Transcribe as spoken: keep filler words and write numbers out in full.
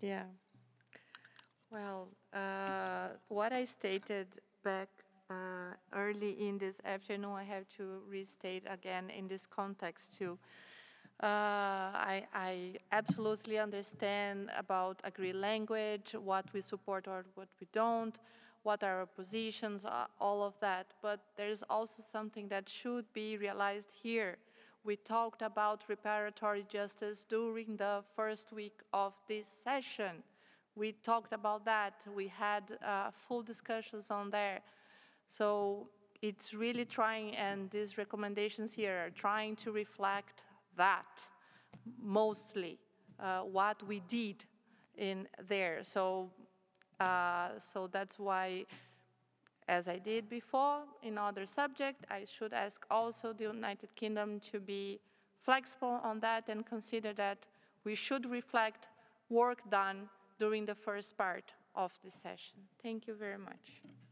Yeah. Well, uh, what I stated back uh, early in this afternoon, I have to restate again in this context too. Uh, I, I absolutely understand about agree language, what we support or what we don't, what are our positions, uh, all of that. But there is also something that should be realized here. We talked about reparatory justice during the first week of this session. We talked about that. We had uh, full discussions on there. So it's really trying, and these recommendations here are trying to reflect that mostly uh, what we did in there. So, uh, so that's why, as I did before in other subject, I should ask also the United Kingdom to be flexible on that and consider that we should reflect work done during the first part of the session. Thank you very much.